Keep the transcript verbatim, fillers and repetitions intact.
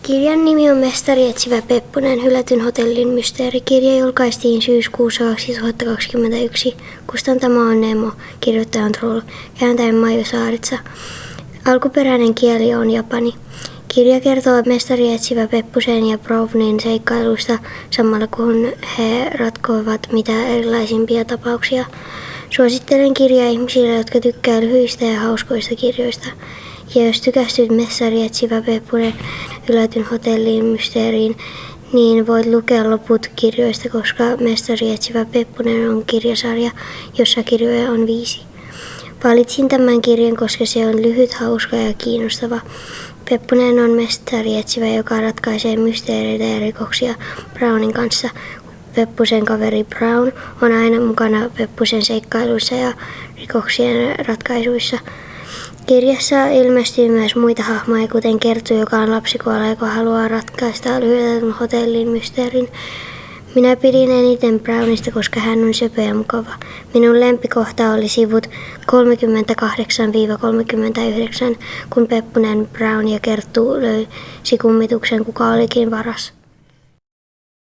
Kirjan nimi on Mestari etsivä Pepponen, hylätyn hotellin mysteeri. Kirja julkaistiin syyskuussa kaksituhattakaksikymmentäyksi. Kustantama on Nemo, kirjoittaja on Troll, kääntäjä Maiju Saaritsa. Alkuperäinen kieli on japani. Kirja kertoo mestari etsivä Pepposen ja Brownin seikkailuista samalla kun he ratkoivat mitä erilaisimpia tapauksia. Suosittelen kirjaa ihmisille, jotka tykkää lyhyistä ja hauskoista kirjoista. Ja jos tykästyt mestari etsivä Pepponen hylätyn hotellin mysteeriin, niin voit lukea loput kirjoista, koska Mestari etsivä Pepponen on kirjasarja, jossa kirjoja on viisi. Valitsin tämän kirjan, koska se on lyhyt, hauska ja kiinnostava. Pepponen on mestari etsivä, joka ratkaisee mysteereitä ja rikoksia Brownin kanssa. Pepposen kaveri Brown on aina mukana Pepposen seikkailuissa ja rikoksien ratkaisuissa. Kirjassa ilmestyy myös muita hahmoja, kuten Kerttu, joka on lapsikuola, joka haluaa ratkaista lyhytön hotellin mysteerin. Minä pidin eniten Brownista, koska hän on söpö ja mukava. Minun lempikohta oli sivut kolmekymmentäkahdeksan kolmekymmentäyhdeksän, kun Pepponen, Brown ja Kerttu löysi kummituksen, kuka olikin varas.